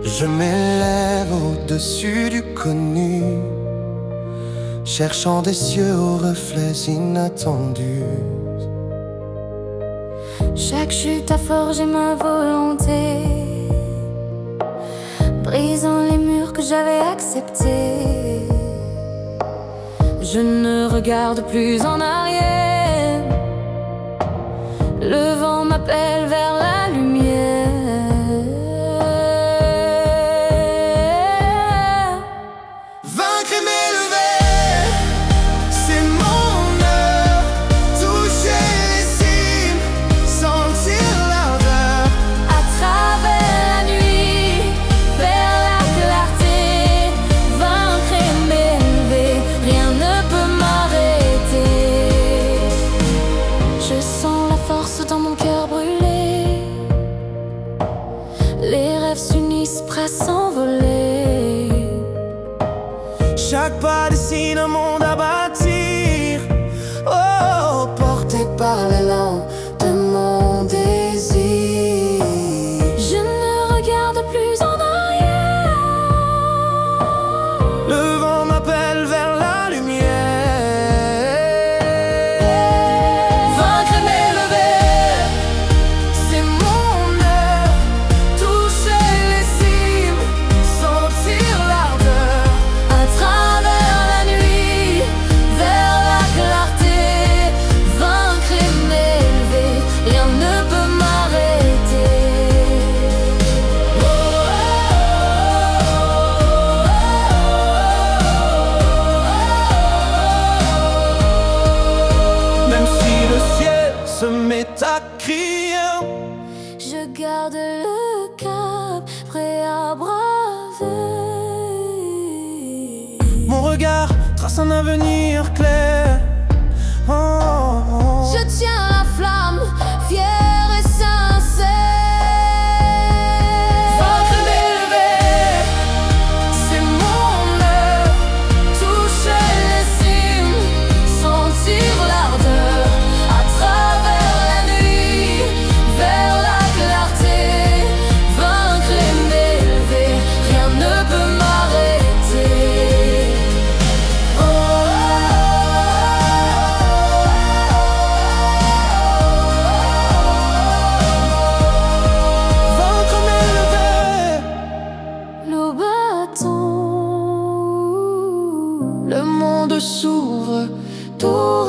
Je m'élève au-dessus du connu, cherchant des cieux aux reflets inattendus. Chaque chute a forgé ma volonté, brisant les murs que j'avais acceptés. Je ne regarde plus en arrière, le vent m'appelle vers la lumière. Vaincre et m'élever, c'est mon heure. Toucher les cimes, sentir l'ardeur. À travers la nuit, vers la clarté. Vaincre et m'élever, rien ne peut m'arrêter. Je sens la force dans mon cœur brûler. Les rêves s'unissent, prêts à s'envoler. Chaque pas dessine un monde à bâtir. Oh, porté par l'élan de mon désir. Je ne regarde plus en arrière. Le vent m'appelle vers la lumière. Vaincre et m'élever, C'est mon heure. Toucher les cimes, sentir l'ardeur. à travers la nuit, vers la clarté. Vaincre et m'élever, rien ne peut m'arrêter. Même si le ciel se met à crier, Je garde le cap, prêt à braver. mon regard trace un avenir clair. Oh, oh, oh. Je tiens la flamme, fier et sincère. Vaincre et m'élever, c'est mon heure. Toucher les cimes, sentir l'ardeur. À travers la nuit, vers la clarté. Vaincre et m'élever, rien ne peut m'arrêter. Oh, oh, oh. Vaincre, m'élever. L'eau battant, Le monde s'ouvre, tout